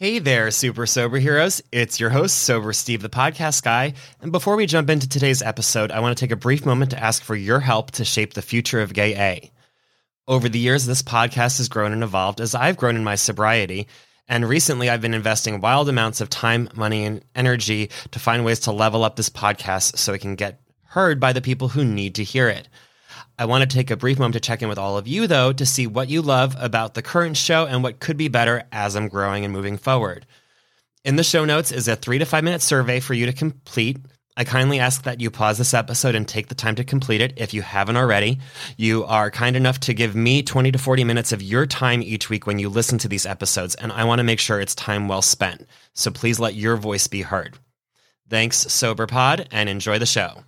Hey there, super sober heroes. It's your host, Sober Steve, the podcast guy. And before we jump into today's episode, I want to take a brief moment to ask for your help to shape the future of Gay A. Over the years, this podcast has grown and evolved as I've grown in my sobriety. And recently, I've been investing wild amounts of time, money, and energy to find ways to level up this podcast so it can get heard by the people who need to hear it. I want to take a brief moment to check in with all of you, though, to see what you love about the current show and what could be better as I'm growing and moving forward. In the show notes is a 3 to 5 minute survey for you to complete. I kindly ask that you pause this episode and take the time to complete it if you haven't already. You are kind enough to give me 20 to 40 minutes of your time each week when you listen to these episodes, and I want to make sure it's time well spent. So please let your voice be heard. Thanks, SoberPod, and enjoy the show.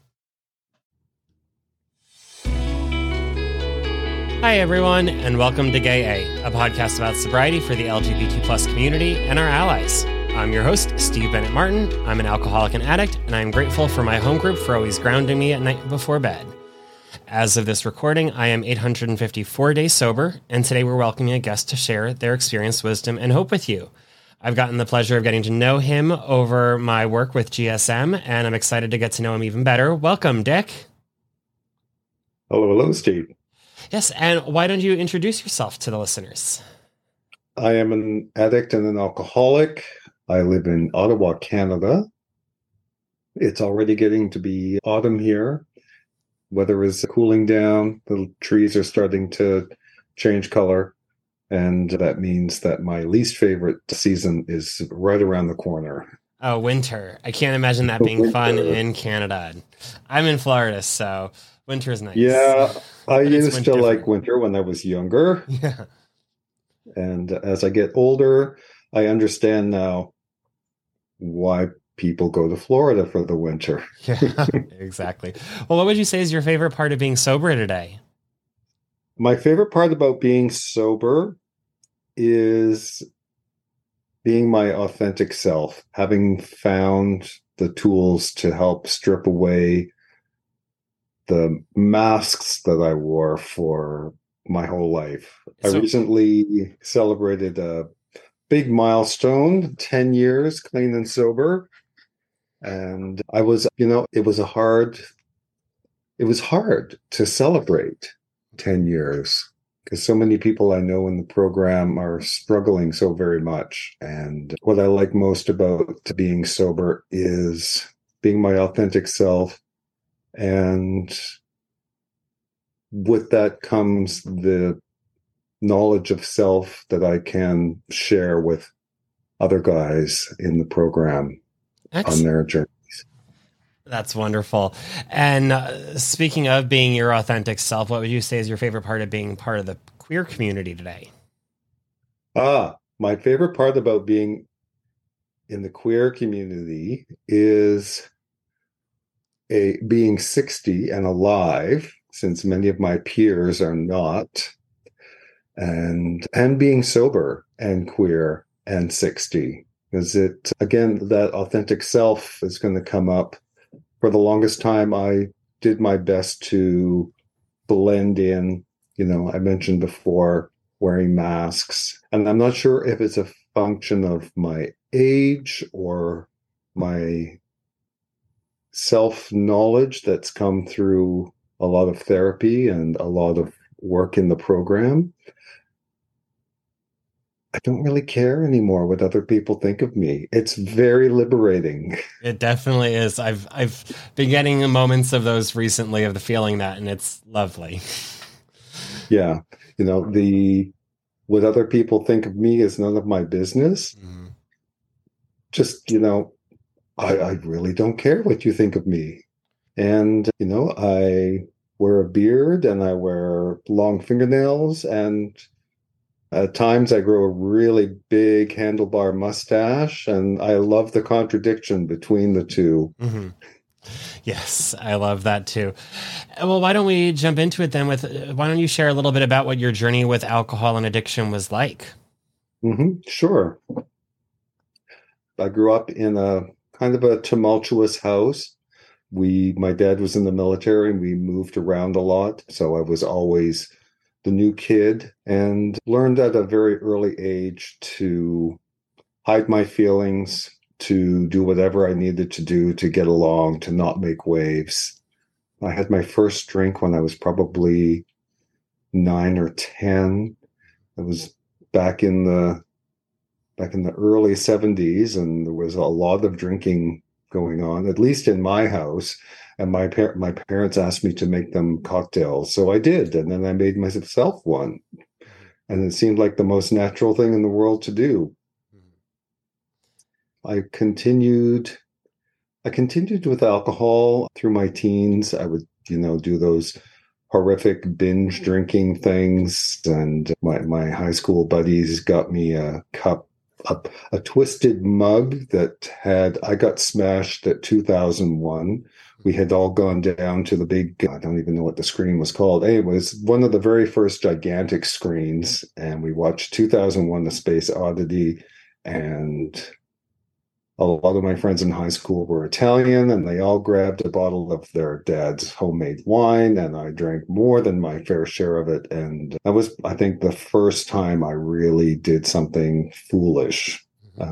Hi, everyone, and welcome to Gay A podcast about sobriety for the LGBT plus community and our allies. I'm your host, Steve Bennett Martin. I'm an alcoholic and addict, and I'm grateful for my home group for always grounding me at night before bed. As of this recording, I am 854 days sober, and today we're welcoming a guest to share their experience, wisdom, and hope with you. I've gotten the pleasure of getting to know him over my work with GSM, and I'm excited to get to know him even better. Welcome, Dick. Hello, Steve. Yes, and why don't you introduce yourself to the listeners? I am an addict and an alcoholic. I live in Ottawa, Canada. It's already getting to be autumn here. Weather is cooling down. The trees are starting to change color. And that means that my least favorite season is right around the corner. Oh, winter. I can't imagine that being fun in Canada. I'm in Florida, so winter is nice. Yeah, I used to like winter when I was younger. Yeah. And as I get older, I understand now why people go to Florida for the winter. Yeah, exactly. Well, what would you say is your favorite part of being sober today? My favorite part about being sober is being my authentic self, having found the tools to help strip away the masks that I wore for my whole life. I recently celebrated a big milestone, 10 years clean and sober. And I was, it was hard to celebrate 10 years because so many people I know in the program are struggling so very much. And what I like most about being sober is being my authentic self. And with that comes the knowledge of self that I can share with other guys in the program on their journeys. That's wonderful. And speaking of being your authentic self, what would you say is your favorite part of being part of the queer community today? My favorite part about being in the queer community is being 60 and alive, since many of my peers are not, and being sober and queer and 60. Is it, again, that authentic self is going to come up. For the longest time, I did my best to blend in. I mentioned before wearing masks, and I'm not sure if it's a function of my age or my self-knowledge that's come through a lot of therapy and a lot of work in the program. I don't really care anymore what other people think of me. It's very liberating. It definitely is. I've been getting moments of those recently, of the feeling that, and it's lovely. Yeah. What other people think of me is none of my business. Mm-hmm. Just, I really don't care what you think of me. And, I wear a beard and I wear long fingernails, and at times I grow a really big handlebar mustache, and I love the contradiction between the two. Mm-hmm. Yes, I love that too. Well, why don't we jump into it then why don't you share a little bit about what your journey with alcohol and addiction was like? Mm-hmm. Sure. I grew up in a kind of a tumultuous house. My dad was in the military and we moved around a lot. So I was always the new kid and learned at a very early age to hide my feelings, to do whatever I needed to do to get along, to not make waves. I had my first drink when I was probably 9 or 10. It was back in the early 70s, and there was a lot of drinking going on, at least in my house. And my parents asked me to make them cocktails, so I did, and then I made myself one, and it seemed like the most natural thing in the world to do. I continued with alcohol through my teens. I would, do those horrific binge drinking things, and my high school buddies got me a cup, a twisted mug that I got smashed at 2001. We had all gone down to the big, I don't even know what the screen was called. It was one of the very first gigantic screens, and we watched 2001: A Space Oddity. And a lot of my friends in high school were Italian, and they all grabbed a bottle of their dad's homemade wine, and I drank more than my fair share of it. And that was, I think, the first time I really did something foolish.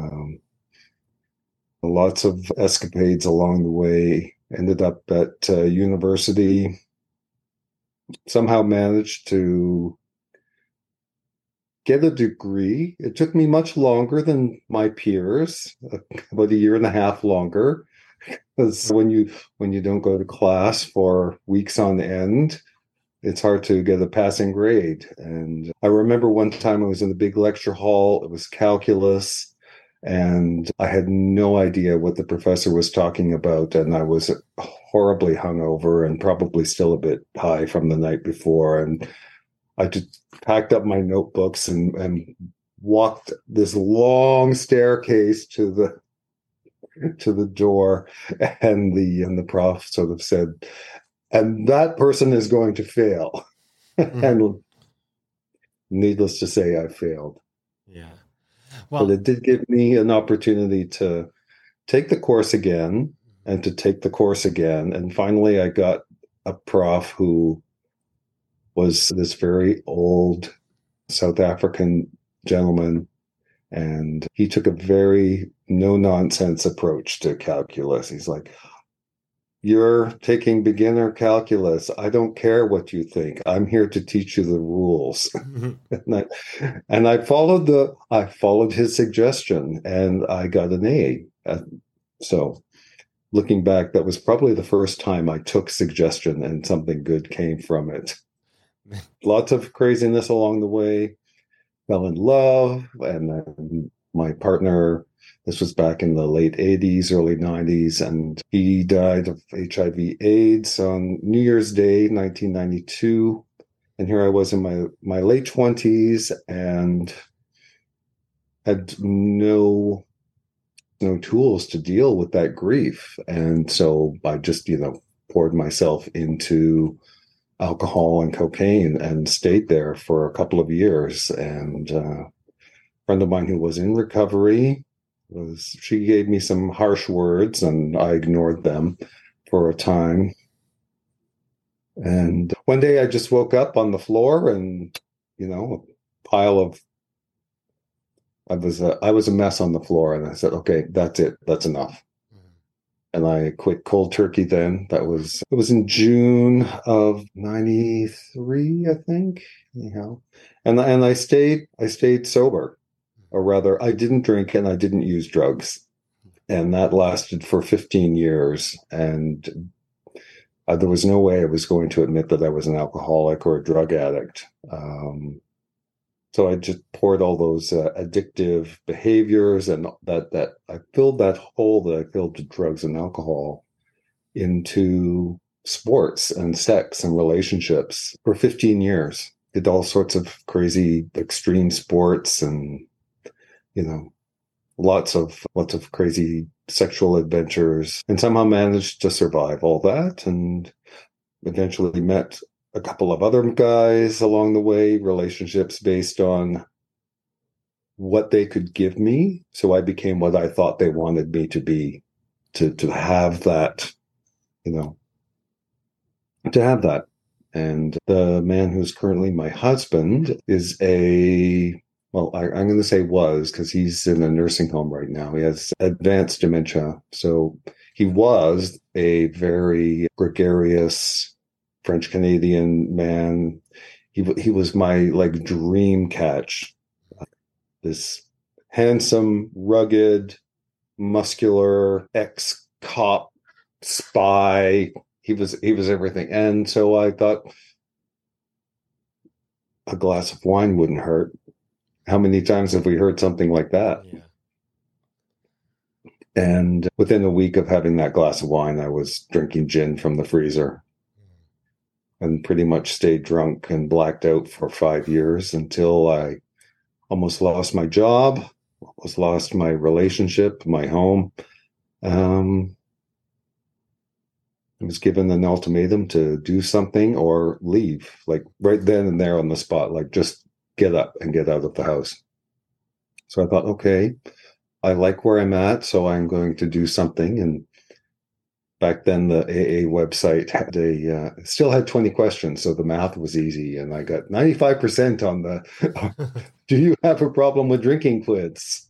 Lots of escapades along the way. Ended up at university, somehow managed to get a degree. It took me much longer than my peers, about a year and a half longer, because when you don't go to class for weeks on end, it's hard to get a passing grade. And I remember one time I was in the big lecture hall. It was calculus, and I had no idea what the professor was talking about, and I was horribly hungover and probably still a bit high from the night before. And I just packed up my notebooks and walked this long staircase to the door, and the prof sort of said, "And that person is going to fail." And needless to say, I failed. Yeah. Well, but it did give me an opportunity to take the course again and to take the course again. And finally, I got a prof who was this very old South African gentleman, and he took a very no-nonsense approach to calculus. He's like, "You're taking beginner calculus. I don't care what you think. I'm here to teach you the rules." and I followed his suggestion, and I got an A. So looking back, that was probably the first time I took suggestion and something good came from it. Lots of craziness along the way. Fell in love, and then my partner, this was back in the late 80s, early 90s, and he died of HIV/AIDS on New Year's Day, 1992. And here I was in my late 20s and had no tools to deal with that grief. And so I just, poured myself into alcohol and cocaine and stayed there for a couple of years. And a friend of mine who was in recovery, she gave me some harsh words, and I ignored them for a time. And one day I just woke up on the floor, and a pile of I was a mess on the floor, and I said, "Okay, that's it. That's enough." And I quit cold turkey then. It was in June of 93, I think. And I stayed sober. Or rather, I didn't drink and I didn't use drugs. And that lasted for 15 years. And there was no way I was going to admit that I was an alcoholic or a drug addict. So I just poured all those addictive behaviors, and that I filled that hole that I filled to drugs and alcohol into sports and sex and relationships for 15 years. Did all sorts of crazy extreme sports, and lots of crazy sexual adventures, and somehow managed to survive all that, and eventually met a couple of other guys along the way, relationships based on what they could give me. So I became what I thought they wanted me to be, to have that, to have that. And the man who's currently my husband is a well, I'm going to say was because he's in a nursing home right now. He has advanced dementia. So he was a very gregarious French Canadian man. He was my like dream catch. This handsome, rugged, muscular ex-cop spy. He was everything. And so I thought a glass of wine wouldn't hurt. How many times have we heard something like that? Yeah. And within a week of having that glass of wine, I was drinking gin from the freezer and pretty much stayed drunk and blacked out for 5 years until I almost lost my job, almost lost my relationship, my home. I was given an ultimatum to do something or leave, like right then and there on the spot, like just get up and get out of the house. So I thought, okay, I like where I'm at, so I'm going to do something. And back then, the AA website had still had 20 questions, so the math was easy, and I got 95% on the "Do you have a problem with drinking?" quiz.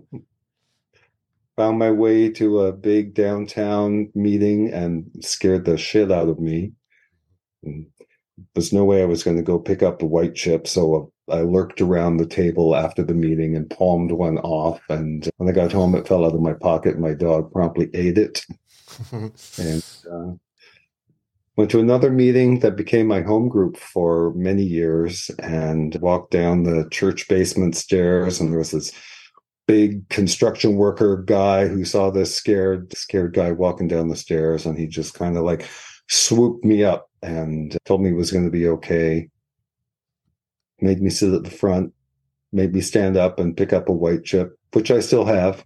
Found my way to a big downtown meeting and scared the shit out of me. And there's no way I was going to go pick up a white chip, so I lurked around the table after the meeting and palmed one off. And when I got home, it fell out of my pocket. My dog promptly ate it. And went to another meeting that became my home group for many years and walked down the church basement stairs. And there was this big construction worker guy who saw this scared guy walking down the stairs. And he just kind of like swooped me up and told me it was going to be okay. Made me sit at the front, made me stand up and pick up a white chip, which I still have,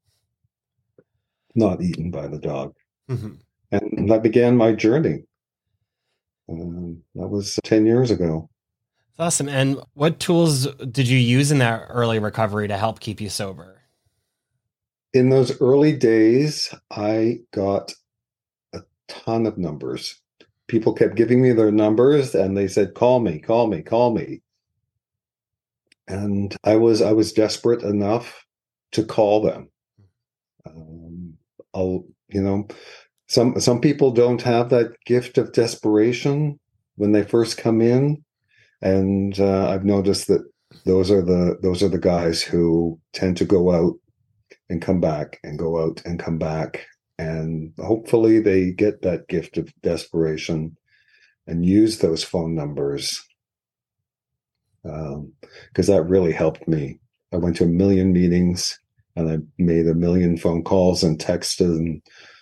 not eaten by the dog. Mm-hmm. And that began my journey. That was 10 years ago. That's awesome. And what tools did you use in that early recovery to help keep you sober? In those early days, I got a ton of numbers. People kept giving me their numbers and they said, call me, call me, call me. And I was desperate enough to call them. Some people don't have that gift of desperation when they first come in, and I've noticed that those are the guys who tend to go out and come back and go out and come back, and hopefully they get that gift of desperation and use those phone numbers. Because that really helped me. I went to 1 million meetings and I made 1 million phone calls and texted and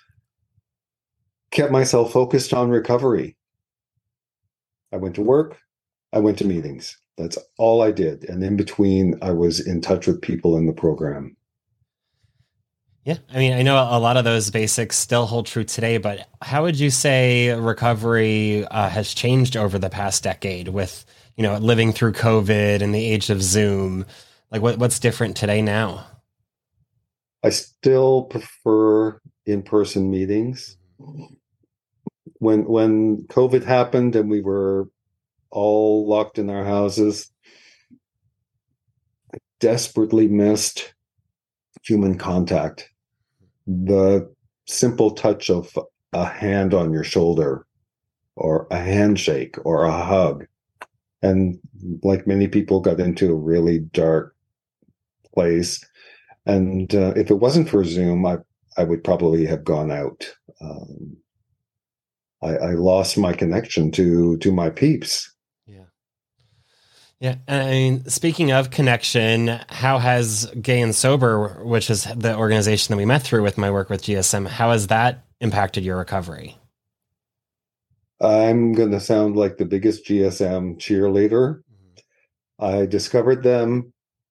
kept myself focused on recovery. I went to work, I went to meetings. That's all I did. And in between, I was in touch with people in the program. Yeah. I mean, I know a lot of those basics still hold true today, but how would you say recovery has changed over the past decade with, living through COVID and the age of Zoom? Like what's different today now? I still prefer in-person meetings. When COVID happened and we were all locked in our houses, I desperately missed human contact. The simple touch of a hand on your shoulder or a handshake or a hug. And like many people, got into a really dark place. And if it wasn't for Zoom, I would probably have gone out. I lost my connection to my peeps. Yeah. Yeah. I mean, speaking of connection, how has Gay and Sober, which is the organization that we met through with my work with GSM, how has that impacted your recovery? I'm going to sound like the biggest GSM cheerleader. I discovered them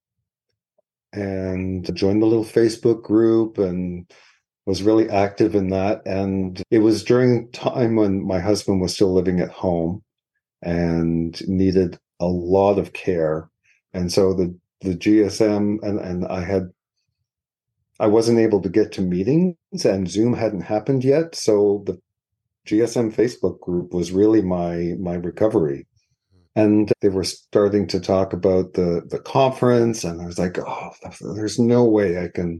and joined the little Facebook group and was really active in that. And it was during time when my husband was still living at home and needed a lot of care. And so the GSM and I wasn't able to get to meetings and Zoom hadn't happened yet. So the GSM Facebook group was really my recovery. And they were starting to talk about the conference, and I was like, oh, there's no way I can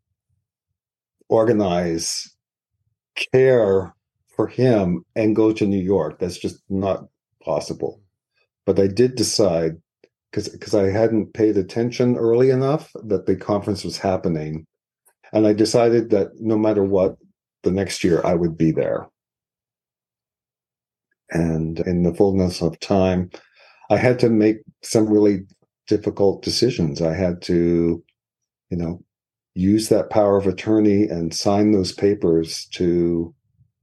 organize care for him and go to New York. That's just not possible. But I did decide, because I hadn't paid attention early enough that the conference was happening. And I decided that no matter what, the next year I would be there. And in the fullness of time, I had to make some really difficult decisions. I had to, use that power of attorney and sign those papers to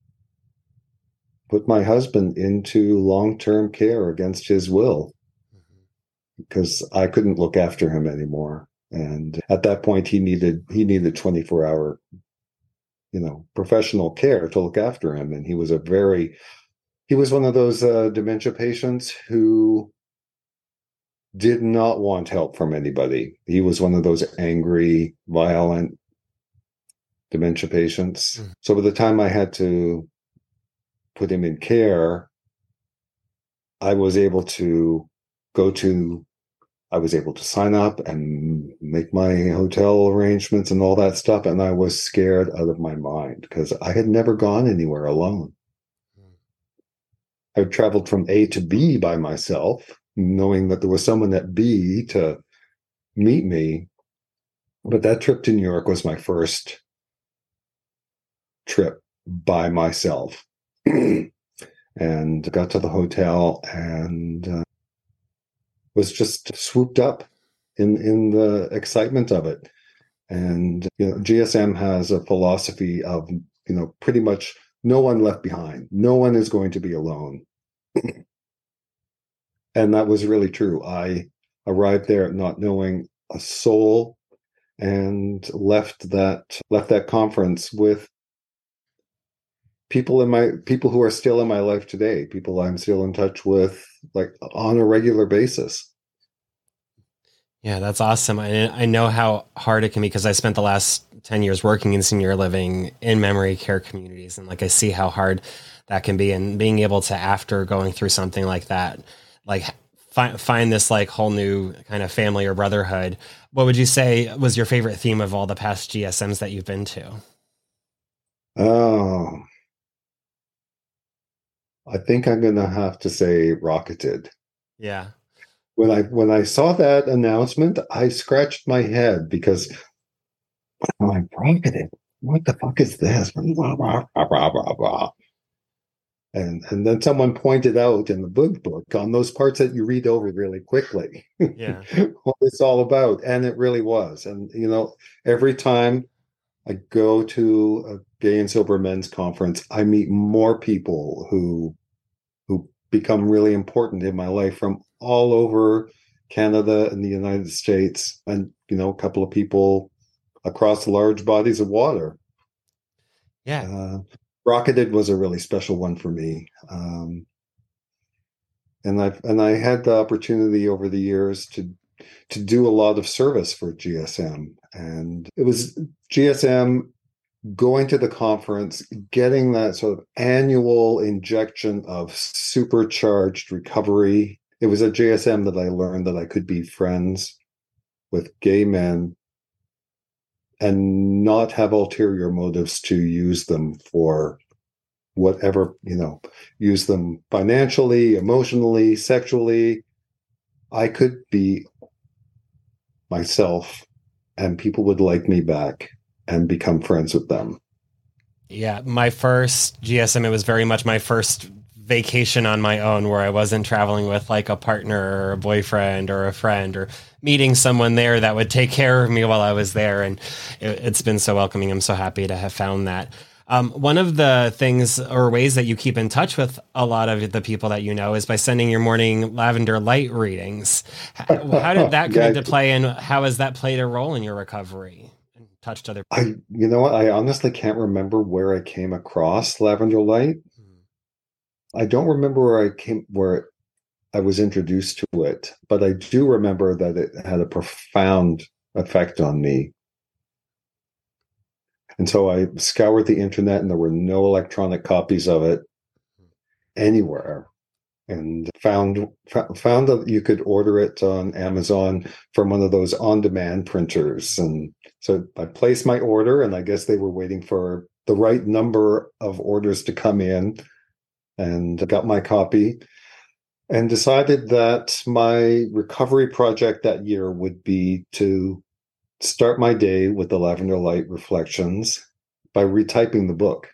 put my husband into long-term care against his will, because I couldn't look after him anymore. And at that point, he needed 24-hour, professional care to look after him. And he was one of those dementia patients who did not want help from anybody. He was one of those angry, violent dementia patients. So by the time I had to put him in care, I was able to sign up and make my hotel arrangements and all that stuff. And I was scared out of my mind because I had never gone anywhere alone. I traveled from A to B by myself, knowing that there was someone at B to meet me. But that trip to New York was my first trip by myself. And got to the hotel and was just swooped up in the excitement of it. And GSM has a philosophy of pretty much no one left behind. No one is going to be alone. And that was really true. I arrived there not knowing a soul and left that conference with people who are still in my life today, people I'm still in touch with, like on a regular basis. Yeah, that's awesome. I know how hard it can be because I spent the last 10 years working in senior living in memory care communities. And I see how hard that can be, and being able to, after going through something like that, find this whole new kind of family or brotherhood. What would you say was your favorite theme of all the past GSMs that you've been to? Oh, I think I'm going to have to say Rocketed. Yeah. When I saw that announcement, I scratched my head because I'm like, Rocketed? What the fuck is this? Blah, blah, blah, blah, blah. And then someone pointed out in the book on those parts that you read over really quickly, Yeah, what it's all about. And it really was. And, every time I go to a gay and sober men's conference, I meet more people who become really important in my life from all over Canada and the United States, and, a couple of people across large bodies of water. yeah. Rocketed was a really special one for me. And I had the opportunity over the years to do a lot of service for GSM. And it was GSM going to the conference, getting that sort of annual injection of supercharged recovery. It was at GSM that I learned that I could be friends with gay men and not have ulterior motives to use them for whatever, use them financially, emotionally, sexually. I could be myself and people would like me back and become friends with them. Yeah. My first GSM, it was very much my first vacation on my own, where I wasn't traveling with a partner or a boyfriend or a friend, or meeting someone there that would take care of me while I was there. And it's been so welcoming. I'm so happy to have found that. One of the things or ways that you keep in touch with a lot of the people that is by sending your morning lavender light readings. How did that come into play, and how has that played a role in your recovery and touched other people? You know what? I honestly can't remember where I came across lavender light. I don't remember where I was introduced to it, but I do remember that it had a profound effect on me. And so I scoured the internet, and there were no electronic copies of it anywhere. and found that you could order it on Amazon from one of those on-demand printers. And so I placed my order, and I guess they were waiting for the right number of orders to come in, and got my copy and decided that my recovery project that year would be to start my day with the Lavender Light Reflections by retyping the book.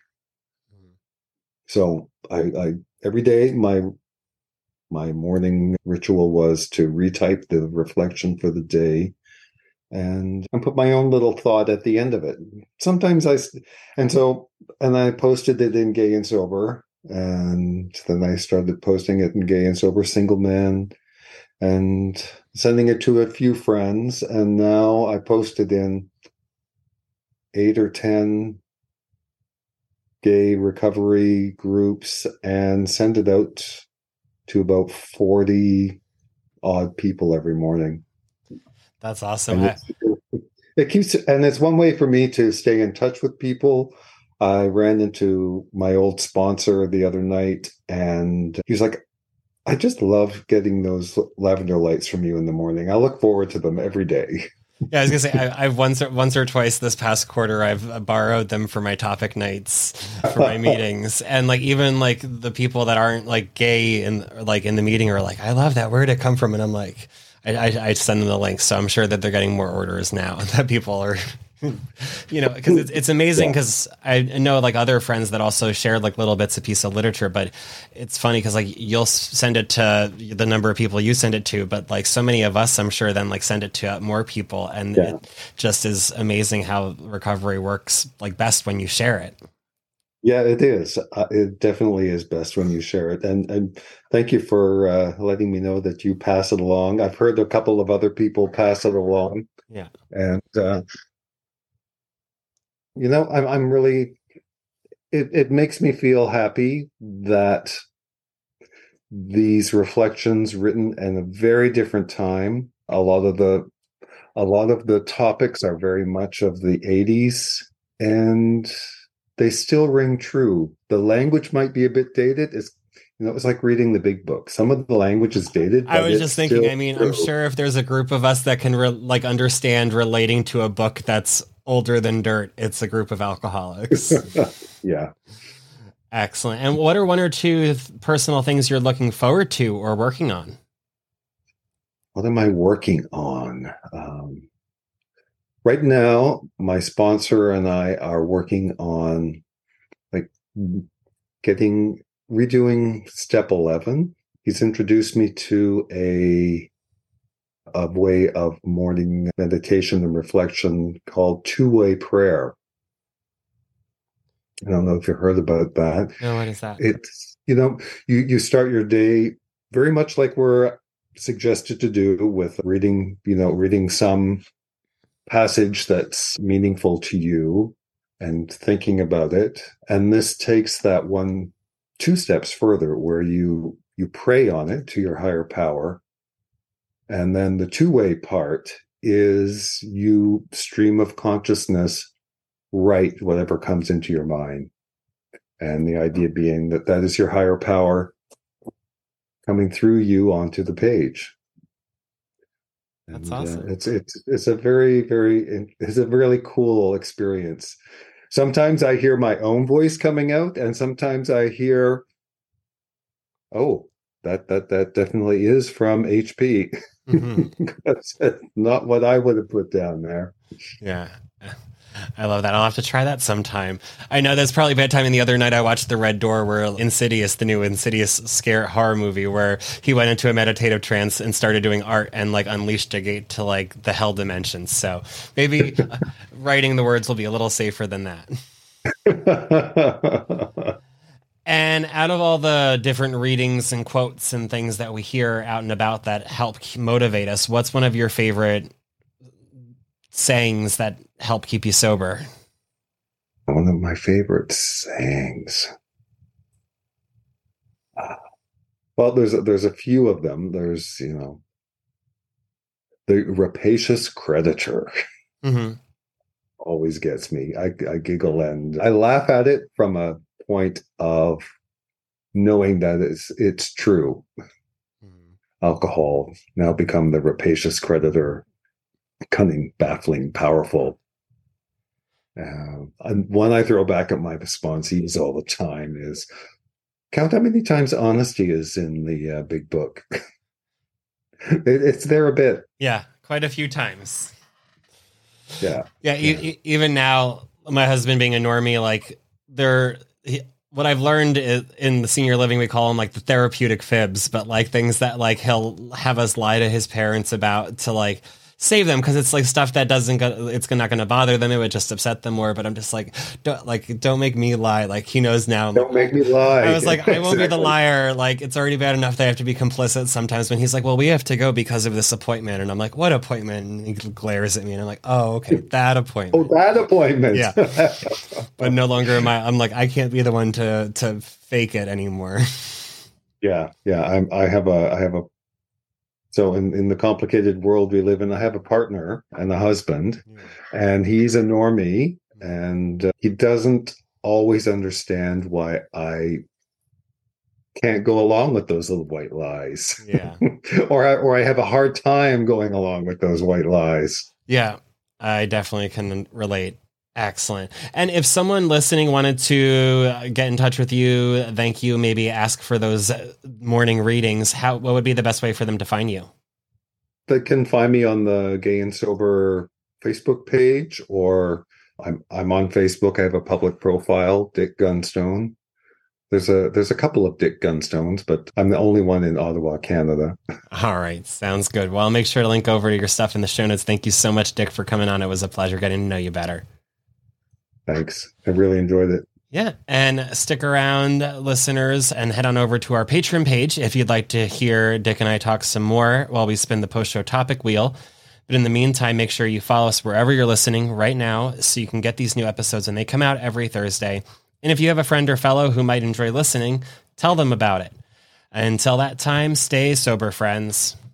So I every day my morning ritual was to retype the reflection for the day and put my own little thought at the end of it. Sometimes and I posted it in Gay and Sober, and then I started posting it in Gay and Sober Single Man and sending it to a few friends. And now I post it in 8 or 10 gay recovery groups and send it out to about 40 odd people every morning. That's awesome. It keeps, and it's one way for me to stay in touch with people. I ran into my old sponsor the other night, and he's like, I just love getting those lavender lights from you in the morning. I look forward to them every day. Yeah, I was gonna say I've once or twice this past quarter I've borrowed them for my topic nights for my meetings, and like even like the people that aren't like gay and like in the meeting are like, I love that. Where'd it come from? And I'm like, I send them the links, so I'm sure that they're getting more orders now that people are. Because it's amazing, because I know like other friends that also shared like little bits of piece of literature, but it's funny because like you'll send it to the number of people you send it to, but like so many of us, I'm sure, then like send it to more people, and it just is amazing how recovery works like best when you share it. Yeah, it is. It definitely is best when you share it. And thank you for letting me know that you pass it along. I've heard a couple of other people pass it along. Yeah. And I'm really, it makes me feel happy that these reflections written in a very different time. A lot of the topics are very much of the 80s, and they still ring true. The language might be a bit dated. It's like reading the big book. Some of the language is dated. I was just thinking, I'm sure if there's a group of us that can understand relating to a book that's older than dirt, it's a group of alcoholics. Yeah. Excellent. And what are one or two personal things you're looking forward to or working on? What am I working on? Right now, my sponsor and I are working on like redoing step 11. He's introduced me to a way of morning meditation and reflection called two-way prayer. I don't know if you heard about that. No, what is that? It's, you start your day very much like we're suggested to do, with reading some passage that's meaningful to you and thinking about it. And this takes that 2 steps further, where you pray on it to your higher power. And then the two-way part is you stream of consciousness write whatever comes into your mind. And the idea being that is your higher power coming through you onto the page. That's awesome. It's a really cool experience. Sometimes I hear my own voice coming out, and sometimes I hear, oh, that definitely is from HP. Mm-hmm. That's not what I would have put down there. Yeah. I love that. I'll have to try that sometime. I know that's probably bad timing. The other night I watched The Red Door, where Insidious, the new Insidious scare horror movie, where he went into a meditative trance and started doing art and like unleashed a gate to like the hell dimensions. So maybe writing the words will be a little safer than that. And out of all the different readings and quotes and things that we hear out and about that help motivate us, what's one of your favorite sayings that help keep you sober? One of my favorite sayings. Well, there's a few of them. There's, the rapacious creditor. Mm-hmm. Always gets me. I giggle and I laugh at it from a point of knowing that it's true. Alcohol now become the rapacious creditor, cunning, baffling, powerful. And one I throw back at my sponsees all the time is, count how many times honesty is in the big book. It's there a bit. Yeah, quite a few times. Yeah. Even now, my husband being a normie, like what I've learned is, in the senior living, we call them like the therapeutic fibs, but like things that like he'll have us lie to his parents about to like save them, because it's like stuff that it's not going to bother them. It would just upset them more. But I'm just like, don't make me lie. Like, he knows now. Don't make me lie. I was like, I won't be the liar. Like, it's already bad enough that I have to be complicit sometimes. When he's like, well, we have to go because of this appointment, and I'm like, what appointment? And he glares at me, and I'm like, oh, okay, that appointment. Oh, that appointment. Yeah. But no longer am I'm like, I can't be the one to fake it anymore. Yeah. I have a. So in the complicated world we live in, I have a partner and a husband, and he's a normie, and he doesn't always understand why I can't go along with those little white lies. Yeah. or I have a hard time going along with those white lies. Yeah, I definitely can relate. Excellent. And if someone listening wanted to get in touch with you, thank you, maybe ask for those morning readings, what would be the best way for them to find you? They can find me on the Gay and Sober Facebook page, or I'm on Facebook. I have a public profile, Dick Gunstone. There's a couple of Dick Gunstones, but I'm the only one in Ottawa, Canada. All right. Sounds good. Well, I'll make sure to link over to your stuff in the show notes. Thank you so much, Dick, for coming on. It was a pleasure getting to know you better. Thanks. I really enjoyed it. Yeah. And stick around, listeners, and head on over to our Patreon page if you'd like to hear Dick and I talk some more while we spin the post-show topic wheel. But in the meantime, make sure you follow us wherever you're listening right now so you can get these new episodes, and they come out every Thursday. And if you have a friend or fellow who might enjoy listening, tell them about it. Until that time, stay sober, friends.